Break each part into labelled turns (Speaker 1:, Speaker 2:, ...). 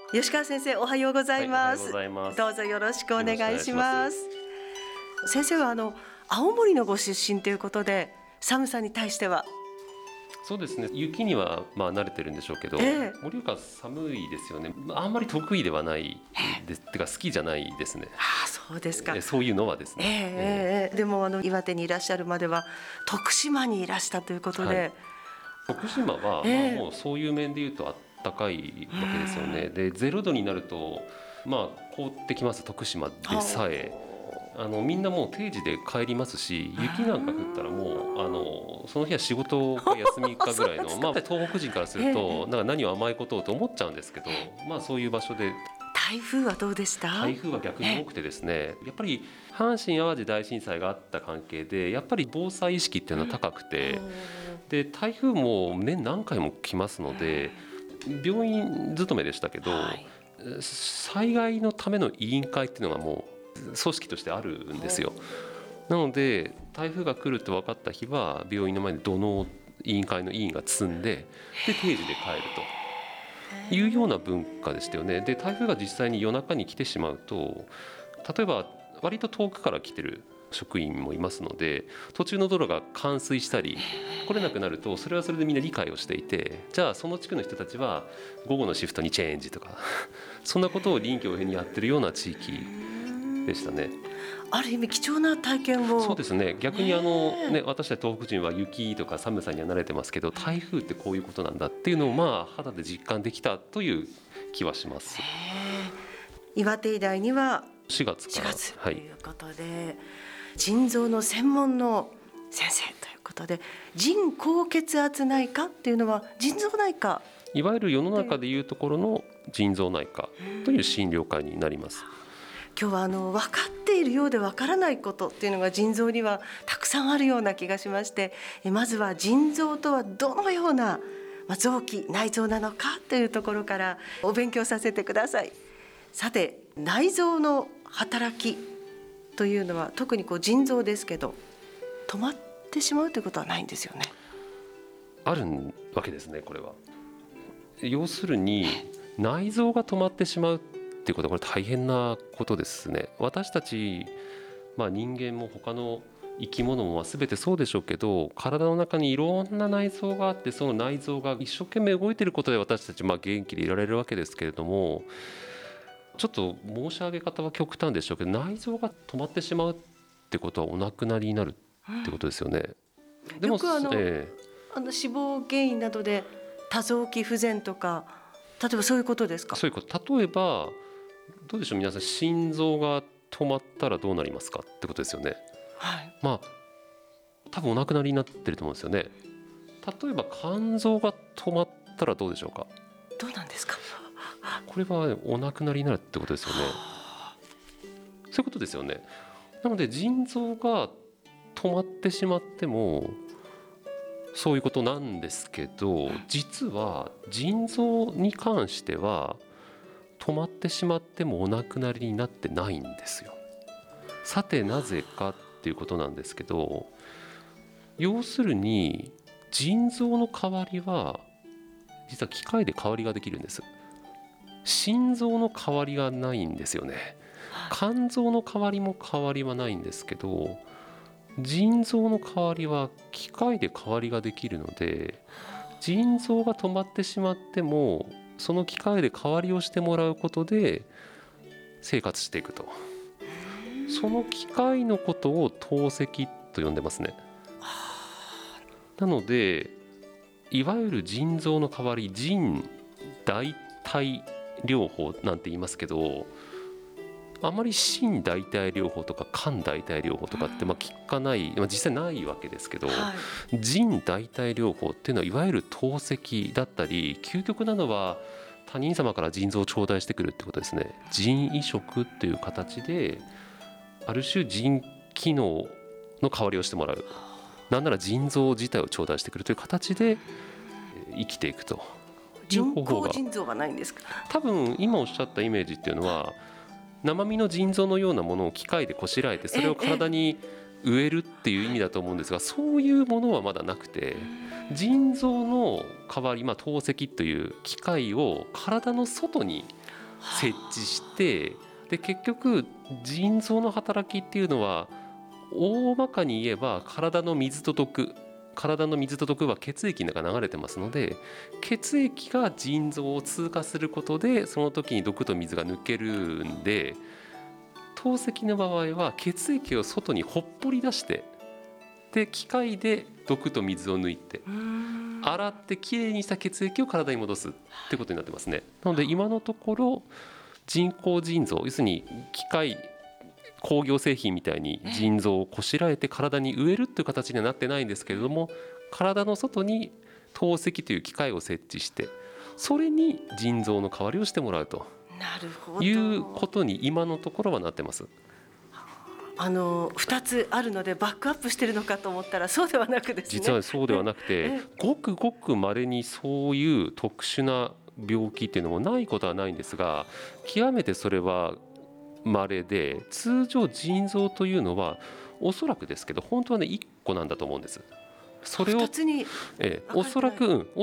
Speaker 1: 吉川先生、おはようございます。
Speaker 2: はい、おはようございます。
Speaker 1: どうぞよろしくお願いします。
Speaker 2: よろしくお願いし
Speaker 1: 先生は青森のご出身ということで、寒さに対しては。
Speaker 2: そうですね、雪には慣れてるんでしょうけど、盛岡寒いですよね。あんまり得意ではないです、てか好きじゃないですね。
Speaker 1: そうですか。
Speaker 2: そういうのはですね、
Speaker 1: でも岩手にいらっしゃるまでは徳島にいらしたということで、
Speaker 2: 徳島は、もうそういう面でいうとあったかいわけですよね。で0度になると凍ってきます。徳島でさえみんなもう定時で帰りますし、雪なんか降ったらもうその日は仕事が休みかぐらいの東北人からするとなんか何を甘いことをと思っちゃうんですけど、そういう場所で。
Speaker 1: 台風はどうでした？
Speaker 2: 台風は逆に多くてですね、やっぱり阪神・淡路大震災があった関係でやっぱり防災意識っていうのは高くて、で台風も年何回も来ますので、病院勤めでしたけど、災害のための委員会っていうのがもう組織としてあるんですよ。なので台風が来ると分かった日は病院の前で土のう委員会の委員が積んで、定時で帰るというような文化でしたよね。で台風が実際に夜中に来てしまうと、例えば割と遠くから来てる職員もいますので、途中の道路が冠水したり来れなくなると、それはそれでみんな理解をしていて、じゃあその地区の人たちは午後のシフトにチェンジとかそんなことを臨機応変にやってるような地域でしたね。
Speaker 1: ある意味貴重な体験を。
Speaker 2: そうですね、逆に私たち東北人は雪とか寒さには慣れてますけど、台風ってこういうことなんだっていうのを肌で実感できたという気はします。
Speaker 1: 岩手医大には
Speaker 2: 4月から
Speaker 1: ということで、腎臓の専門の先生ということで、腎高血圧内科っていうのは腎臓内科、
Speaker 2: いわゆる世の中でいうところの腎臓内科という診療科になります。
Speaker 1: 今日は分かっているようで分からないことっていうのが腎臓にはたくさんあるような気がしまして、まずは腎臓とはどのような臓器内臓なのかというところからお勉強させてください。さて、内臓の働きというのは特に腎臓ですけど、止まってしまうということはないんですよね。
Speaker 2: あるわけですね。これは要するに内臓が止まってしまうっていうことはこれ大変なことですね。私たち、人間も他の生き物も全てそうでしょうけど、体の中にいろんな内臓があって、その内臓が一生懸命動いていることで私たち元気でいられるわけですけれども、ちょっと申し上げ方は極端でしょうけど、内臓が止まってしまうってことはお亡くなりになるってことですよね。でも
Speaker 1: よく脂肪原因などで多臓器不全とか、例えばそういうことですか？
Speaker 2: そういうこと。例えばどうでしょう、皆さん、心臓が止まったらどうなりますかってことですよね。多分お亡くなりになってると思うんですよね。例えば肝臓が止まったらどうでしょうか？
Speaker 1: どうなんですか？
Speaker 2: これはお亡くなりになるってことですよね。そういうことですよね。なので腎臓が止まってしまってもそういうことなんですけど、実は腎臓に関しては止まってしまってもお亡くなりになってないんですよ。さてなぜかっていうことなんですけど、要するに腎臓の代わりは実は機械で代わりができるんです。心臓の代わりがないんですよね。肝臓の代わりも代わりはないんですけど、腎臓の代わりは機械で代わりができるので、腎臓が止まってしまってもその機械で代わりをしてもらうことで生活していくと。その機械のことを透析と呼んでますね。なのでいわゆる腎臓の代わり、腎代替療法なんて言いますけど、あまり心代替療法とか肝代替療法とかって聞かない、実際ないわけですけど、腎代替療法っていうのはいわゆる透析だったり、究極なのは他人様から腎臓を頂戴してくるってことですね。腎移植っていう形である種腎機能の代わりをしてもらう、なんなら腎臓自体を頂戴してくるという形で生きていくと。
Speaker 1: 人工腎臓はないんですか？
Speaker 2: 多分今おっしゃったイメージっていうのは生身の腎臓のようなものを機械でこしらえてそれを体に植えるっていう意味だと思うんですが、そういうものはまだなくて、腎臓の代わり、透析という機械を体の外に設置して、で結局腎臓の働きっていうのは大まかに言えば体の水と毒は血液の中に流れてますので、血液が腎臓を通過することでその時に毒と水が抜けるんで、透析の場合は血液を外にほっぽり出して、で機械で毒と水を抜いて洗ってきれいにした血液を体に戻すってことになってますね。なので今のところ人工腎臓、要するに機械工業製品みたいに腎臓をこしらえて体に植えるっていう形にはなってないんですけれども、体の外に透析という機械を設置して、それに腎臓の代わりをしてもらうということに今のところはなってます。
Speaker 1: 2つあるのでバックアップしてるのかと思ったらそうではなくですね。
Speaker 2: 実はそうではなくて、ごくごく稀にそういう特殊な病気っていうのもないことはないんですが、極めてそれは稀で、通常腎臓というのはおそらくですけど本当はね1個なんだと思うんです。それを
Speaker 1: 2つに
Speaker 2: おそらく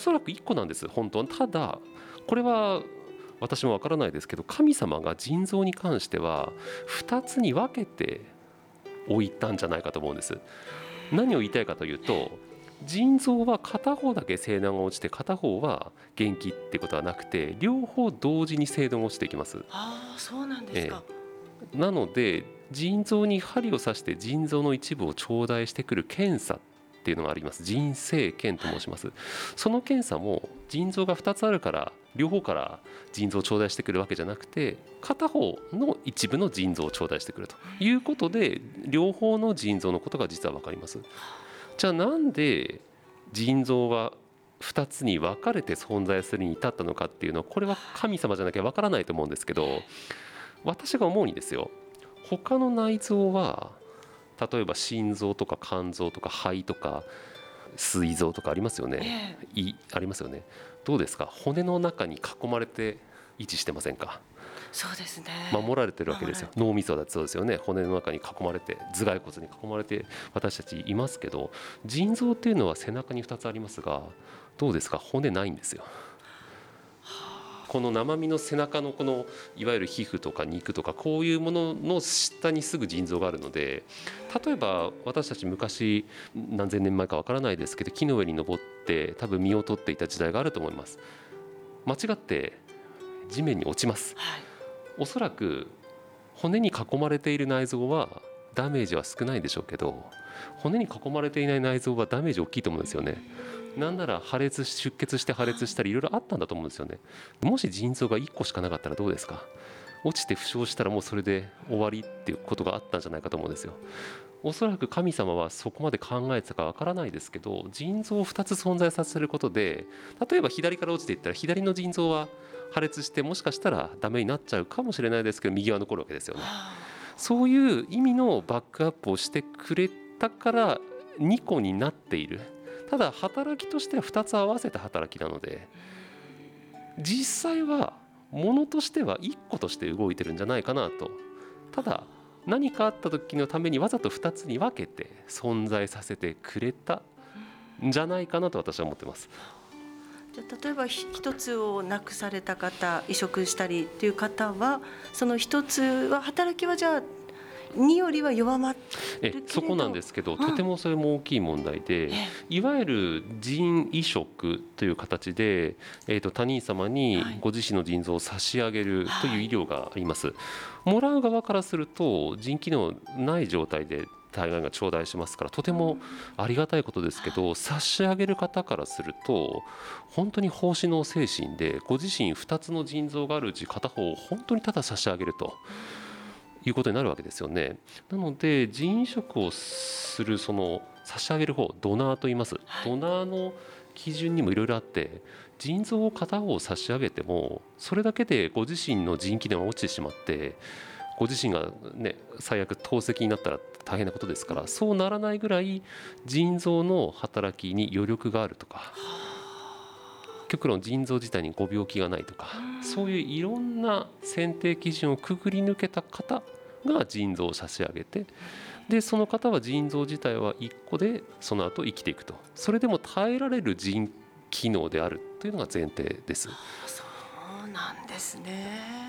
Speaker 2: 1個なんです本当は。ただこれは私もわからないですけど、神様が腎臓に関しては2つに分けて置いたんじゃないかと思うんです。何を言いたいかというと、腎臓は片方だけ性能が落ちて片方は元気ってことはなくて、両方同時に性能が落ちていきます。
Speaker 1: そうなんですか。
Speaker 2: なので腎臓に針を刺して腎臓の一部を頂戴してくる検査っていうのがあります。腎生検と申します。その検査も腎臓が2つあるから両方から腎臓を頂戴してくるわけじゃなくて、片方の一部の腎臓を頂戴してくるということで、両方の腎臓のことが実は分かります。じゃあなんで腎臓は2つに分かれて存在するに至ったのかっていうのは、これは神様じゃなきゃ分からないと思うんですけど、私が思うにですよ、他の内臓は例えば心臓とか肝臓とか肺とか膵臓とかありますよね、ありますよね。どうですか、骨の中に囲まれて位置してませんか。
Speaker 1: そうですね、
Speaker 2: 守られてるわけですよ。脳みそだってそうですよね。骨の中に囲まれて、頭蓋骨に囲まれて私たちいますけど、腎臓っていうのは背中に2つありますが、どうですか、骨ないんですよ。この生身の背中のこのいわゆる皮膚とか肉とかこういうものの下にすぐ腎臓があるので、例えば私たち昔何千年前かわからないですけど、木の上に登って多分身を取っていた時代があると思います。間違って地面に落ちます、おそらく骨に囲まれている内臓はダメージは少ないでしょうけど、骨に囲まれていない内臓はダメージ大きいと思うんですよね。なんなら出血して破裂したりいろいろあったんだと思うんですよね。もし腎臓が1個しかなかったらどうですか。落ちて負傷したらもうそれで終わりっていうことがあったんじゃないかと思うんですよ。おそらく神様はそこまで考えてたかわからないですけど、腎臓を2つ存在させることで、例えば左から落ちていったら左の腎臓は破裂してもしかしたらダメになっちゃうかもしれないですけど、右は残るわけですよね。そういう意味のバックアップをしてくれたから2個になっている。ただ働きとしては2つ合わせた働きなので、実際はものとしては1個として動いてるんじゃないかなと。ただ何かあった時のためにわざと2つに分けて存在させてくれたんじゃないかなと私は思ってます。
Speaker 1: じゃあ例えば1つをなくされた方、移植したりという方は、その1つは働きはじゃあ2よりは弱まってるけれど、
Speaker 2: そこなんですけど、とてもそれも大きい問題で、いわゆる腎移植という形で、他人様にご自身の腎臓を差し上げるという医療があります。もらう側からすると腎機能ない状態で大概が頂戴しますから、とてもありがたいことですけど、差し上げる方からすると本当に奉仕の精神で、ご自身2つの腎臓があるうち片方を本当にただ差し上げるということになるわけですよね。なので腎移植をするその差し上げる方、ドナーと言います。ドナーの基準にもいろいろあって、腎臓を片方差し上げてもそれだけでご自身の腎機能が落ちてしまって、ご自身がね最悪透析になったら大変なことですから、そうならないぐらい腎臓の働きに余力があるとか、極論腎臓自体にご病気がないとか、そういういろんな選定基準をくぐり抜けた方が腎臓を差し上げて、でその方は腎臓自体は1個でその後生きていくと、それでも耐えられる腎機能であるというのが前提です。
Speaker 1: そうなんですね。